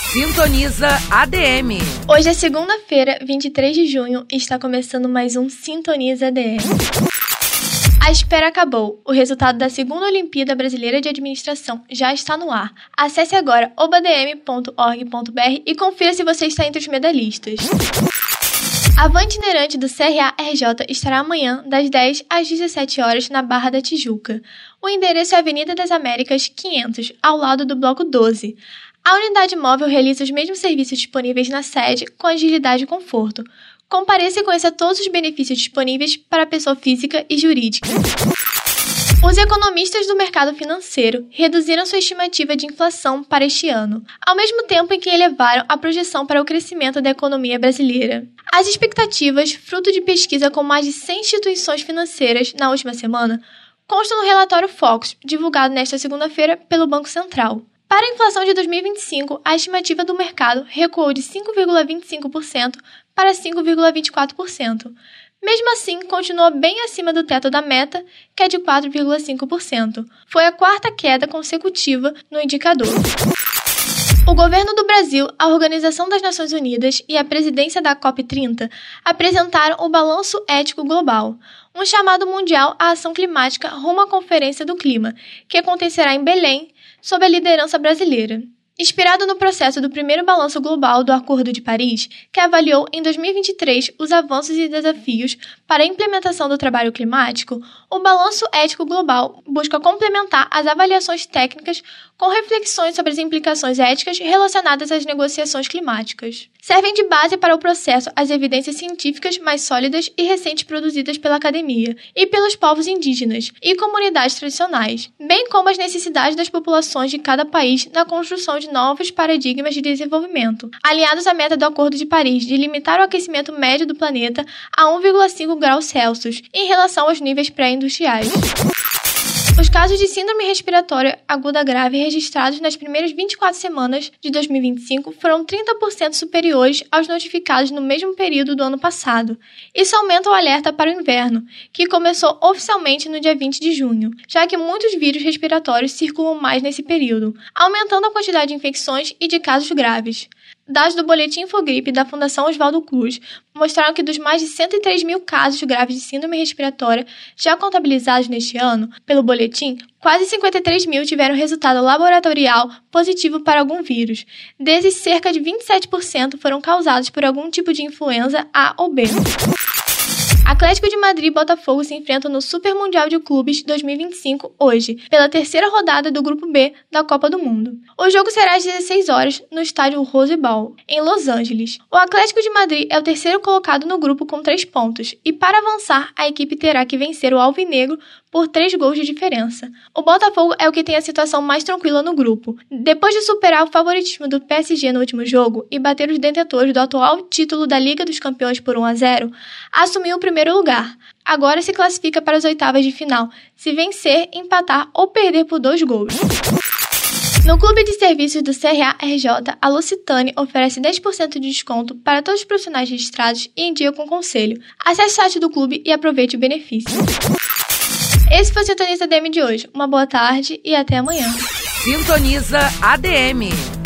Sintoniza ADM. Hoje é segunda-feira, 23 de junho, e está começando mais um Sintoniza ADM. A espera acabou. O resultado da segunda Olimpíada Brasileira de Administração já está no ar. Acesse agora obadm.org.br e confira se você está entre os medalhistas. A van itinerante do CRA-RJ estará amanhã, das 10 às 17 horas, na Barra da Tijuca. O endereço é Avenida das Américas, 500, ao lado do Bloco 12. A unidade móvel realiza os mesmos serviços disponíveis na sede, com agilidade e conforto. Compareça e conheça todos os benefícios disponíveis para a pessoa física e jurídica. Os economistas do mercado financeiro reduziram sua estimativa de inflação para este ano, ao mesmo tempo em que elevaram a projeção para o crescimento da economia brasileira. As expectativas, fruto de pesquisa com mais de 100 instituições financeiras na última semana, constam no relatório Focus, divulgado nesta segunda-feira pelo Banco Central. Para a inflação de 2025, a estimativa do mercado recuou de 5,25% para 5,24%. Mesmo assim, continua bem acima do teto da meta, que é de 4,5%. Foi a quarta queda consecutiva no indicador. O governo do Brasil, a Organização das Nações Unidas e a presidência da COP30 apresentaram o Balanço Ético Global, um chamado mundial à ação climática rumo à Conferência do Clima, que acontecerá em Belém, sob a liderança brasileira. Inspirado no processo do primeiro balanço global do Acordo de Paris, que avaliou em 2023 os avanços e desafios para a implementação do trabalho climático, o Balanço Ético Global busca complementar as avaliações técnicas com reflexões sobre as implicações éticas relacionadas às negociações climáticas. Servem de base para o processo as evidências científicas mais sólidas e recentes produzidas pela academia e pelos povos indígenas e comunidades tradicionais, bem como as necessidades das populações de cada país na construção de novos paradigmas de desenvolvimento, alinhados à meta do Acordo de Paris de limitar o aquecimento médio do planeta a 1,5 graus Celsius em relação aos níveis pré-industriais. Os casos de síndrome respiratória aguda grave registrados nas primeiras 24 semanas de 2025 foram 30% superiores aos notificados no mesmo período do ano passado. Isso aumenta o alerta para o inverno, que começou oficialmente no dia 20 de junho, já que muitos vírus respiratórios circulam mais nesse período, aumentando a quantidade de infecções e de casos graves. Dados do Boletim Infogripe da Fundação Oswaldo Cruz mostraram que dos mais de 103 mil casos graves de síndrome respiratória já contabilizados neste ano pelo boletim, quase 53 mil tiveram resultado laboratorial positivo para algum vírus. Desses, cerca de 27% foram causados por algum tipo de influenza A ou B. Atlético de Madrid e Botafogo se enfrentam no Super Mundial de Clubes 2025 hoje, pela terceira rodada do Grupo B da Copa do Mundo. O jogo será às 16 horas no estádio Rose Bowl, em Los Angeles. O Atlético de Madrid é o terceiro colocado no grupo com 3 pontos, e para avançar, a equipe terá que vencer o Alvinegro por 3 gols de diferença. O Botafogo é o que tem a situação mais tranquila no grupo. Depois de superar o favoritismo do PSG no último jogo e bater os detentores do atual título da Liga dos Campeões por 1-0, assumiu o primeiro lugar. Agora se classifica para as oitavas de final, se vencer, empatar ou perder por 2 gols. No Clube de Serviços do CRA-RJ, a Lucitane oferece 10% de desconto para todos os profissionais registrados e em dia com conselho. Acesse o site do clube e aproveite o benefício. Esse foi o Sintoniza ADM de hoje. Uma boa tarde e até amanhã. Sintoniza ADM.